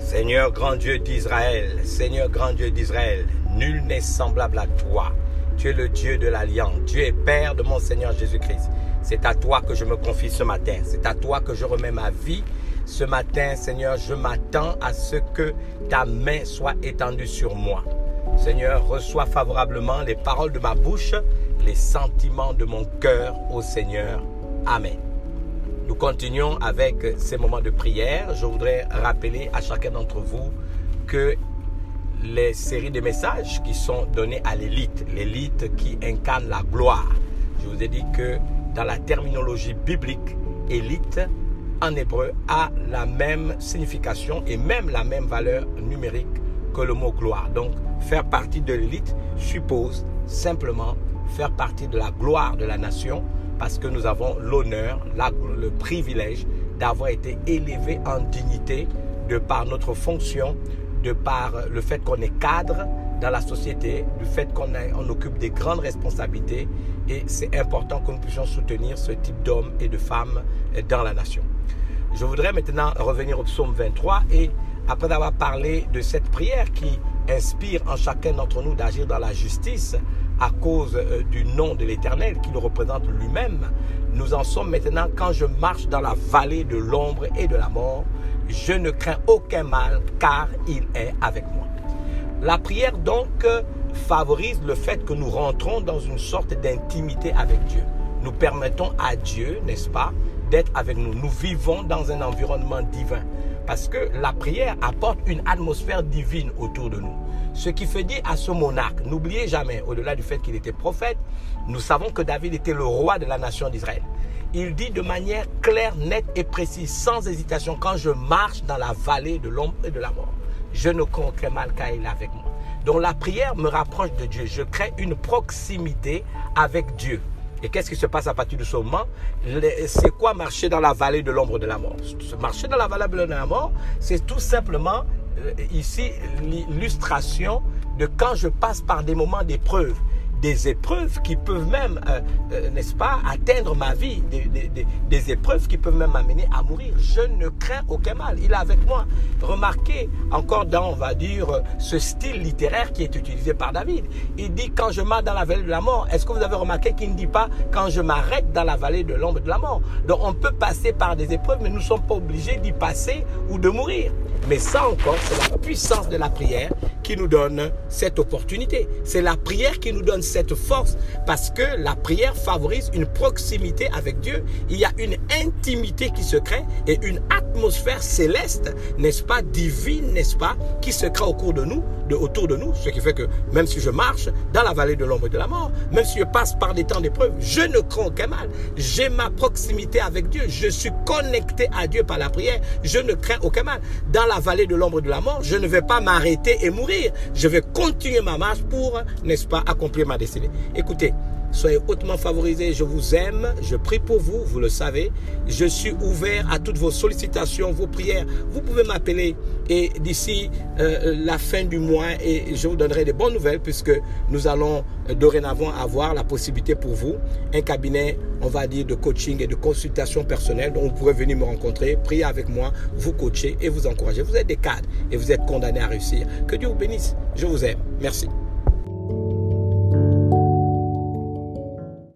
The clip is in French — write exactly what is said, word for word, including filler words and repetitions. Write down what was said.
Seigneur grand Dieu d'Israël, Seigneur grand Dieu d'Israël, nul n'est semblable à toi. Tu es le Dieu de l'Alliance, Dieu est Père de mon Seigneur Jésus-Christ. C'est à toi que je me confie ce matin, c'est à toi que je remets ma vie. Ce matin, Seigneur, je m'attends à ce que ta main soit étendue sur moi. Seigneur, reçois favorablement les paroles de ma bouche, les sentiments de mon cœur au Seigneur. Amen. Nous continuons avec ces moments de prière. Je voudrais rappeler à chacun d'entre vous que les séries de messages qui sont donnés à l'élite, l'élite qui incarne la gloire. Je vous ai dit que dans la terminologie biblique, élite en hébreu a la même signification et même la même valeur numérique que le mot gloire. Donc, faire partie de l'élite suppose simplement faire partie de la gloire de la nation, parce que nous avons l'honneur, le privilège d'avoir été élevés en dignité de par notre fonction, de par le fait qu'on est cadre dans la société, du fait qu'on on occupe des grandes responsabilités, et c'est important que nous puissions soutenir ce type d'hommes et de femmes dans la nation. Je voudrais maintenant revenir au psaume vingt-trois et après avoir parlé de cette prière qui inspire en chacun d'entre nous d'agir dans la justice à cause du nom de l'Éternel qui le représente lui-même, nous en sommes maintenant quand je marche dans la vallée de l'ombre et de la mort, je ne crains aucun mal car il est avec moi. La prière donc favorise le fait que nous rentrons dans une sorte d'intimité avec Dieu. Nous permettons à Dieu, n'est-ce pas, d'être avec nous. Nous vivons dans un environnement divin parce que la prière apporte une atmosphère divine autour de nous. Ce qui fait dire à ce monarque, n'oubliez jamais, au-delà du fait qu'il était prophète, nous savons que David était le roi de la nation d'Israël. Il dit de manière claire, nette et précise, sans hésitation, quand je marche dans la vallée de l'ombre et de la mort, je ne crains aucun mal car il est avec moi. Donc la prière me rapproche de Dieu. Je crée une proximité avec Dieu. Et qu'est-ce qui se passe à partir de ce moment? C'est quoi marcher dans la vallée de l'ombre de la mort? Marcher dans la vallée de la mort, c'est tout simplement ici l'illustration de quand je passe par des moments d'épreuve. Des épreuves qui peuvent même, euh, euh, n'est-ce pas, atteindre ma vie, des, des, des, des épreuves qui peuvent même m'amener à mourir. Je ne crains aucun mal, il est avec moi. Remarquez encore dans, on va dire, ce style littéraire qui est utilisé par David. Il dit quand je marche dans la vallée de la mort. Est-ce que vous avez remarqué qu'il ne dit pas quand je m'arrête dans la vallée de l'ombre de la mort? Donc on peut passer par des épreuves, mais nous ne sommes pas obligés d'y passer ou de mourir. Mais ça encore, c'est la puissance de la prière qui nous donne cette opportunité. C'est la prière qui nous donne cette force parce que la prière favorise une proximité avec Dieu. Il y a une intimité qui se crée et une atmosphère céleste, n'est-ce pas, divine, n'est-ce pas, qui se crée au cours de nous, de, autour de nous. Ce qui fait que même si je marche dans la vallée de l'ombre et de la mort, même si je passe par des temps d'épreuve, je ne crains aucun mal. J'ai ma proximité avec Dieu. Je suis connecté à Dieu par la prière. Je ne crains aucun mal. Dans la vallée de l'ombre de la mort, je ne vais pas m'arrêter et mourir. Je vais continuer ma marche pour, n'est-ce pas, accomplir ma destinée. Écoutez, soyez hautement favorisés, je vous aime, je prie pour vous, vous le savez. Je suis ouvert à toutes vos sollicitations, vos prières. Vous pouvez m'appeler et d'ici euh, la fin du mois, et je vous donnerai des bonnes nouvelles puisque nous allons euh, dorénavant avoir la possibilité pour vous, un cabinet, on va dire, de coaching et de consultation personnelle. Donc vous pourrez venir me rencontrer, prier avec moi, vous coacher et vous encourager. Vous êtes des cadres et vous êtes condamnés à réussir. Que Dieu vous bénisse. Je vous aime. Merci.